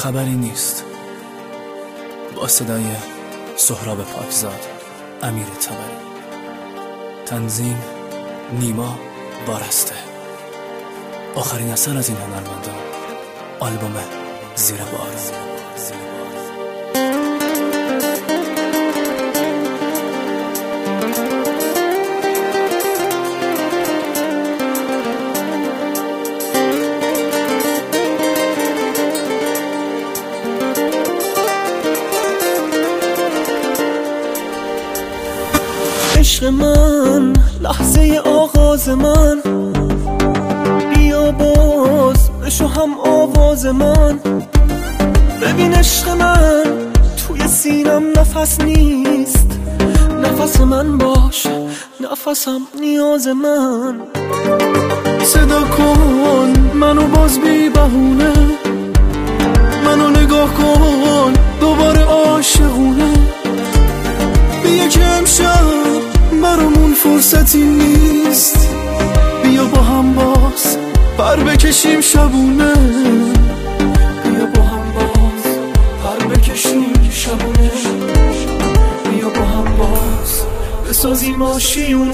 خبری نیست. با صدای سهراب پاکزاد، امیر طبری. تنظیم نیما بارسته. آخرین اثر از این هنرمندان، آلبوم زیر بار. عشق من، لحظه آغاز من، بیا باز بشو هم آواز من. ببین عشق من، توی سینم نفس نیست. نفس من باش، نفسم نیاز من. صدا کن منو باز بی بهونه، منو نگاه کن دوباره عاشقونه. بیا که امشب برامون فرصتی نیست. بیا با هم باز پر بکشیم شبونه. بیا با هم باز پر بکشیم شبونه. بیا با هم باز بسازیم آشیونه.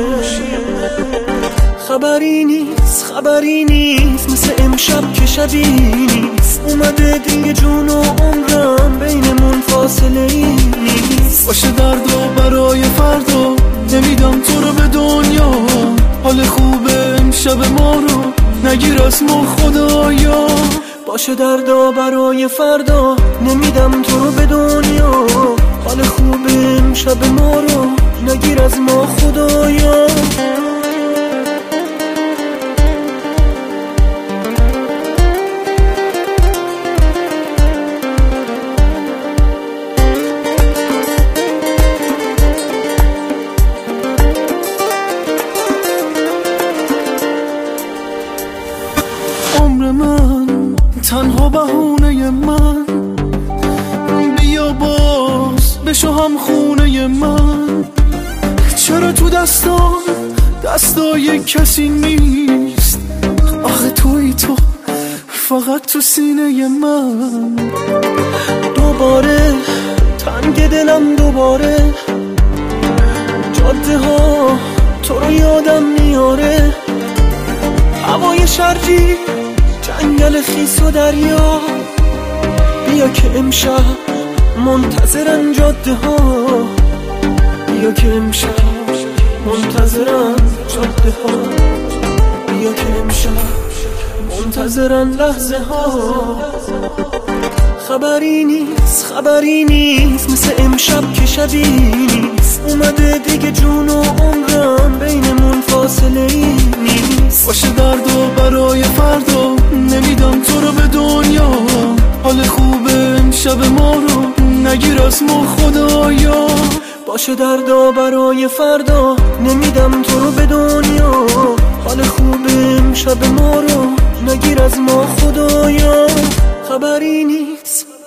خبری نیست مثل امشب که شبی نیست. اومده دیگه جون و عمرم بینمون فاصله ای نیست. باشه درد و برای فردا، نمیدم تو رو به دنیا. حال خوبه امشب ما رو نگیر از ما خدایا. باشه دردا برای فردا، نمیدم تو رو به دنیا. حال خوبه امشب ما رو نگیر از ما خدایا. عمر من، تنها بهونه من، بیا باز بشو هم خونه من. چرا تو دستای کسی نیست؟ آخه توی تو فقط تو سینه من. دوباره تنگ دلم، دوباره جاده ها تو رو یادم میاره. هوای شرجی، جنگل خیس و دریا. بیا که امشب منتظرن جاده ها. بیا که امشب منتظرن جاده ها. بیا که امشب منتظرن لحظه ها. خبری نیست مثل امشب که شبی نیست. اومده دیگه جون و عمرم بینمون فاصله ای نیست. باشه درد و برای فردا، نمیدم تو رو به دنیا. حال خوبه امشب ما رو نگیر از ما خدایا. باشه دردا برای فردا، نمیدم تو رو به دنیا. حال خوبه امشب ما رو نگیر از ما خدایا. خبری نیست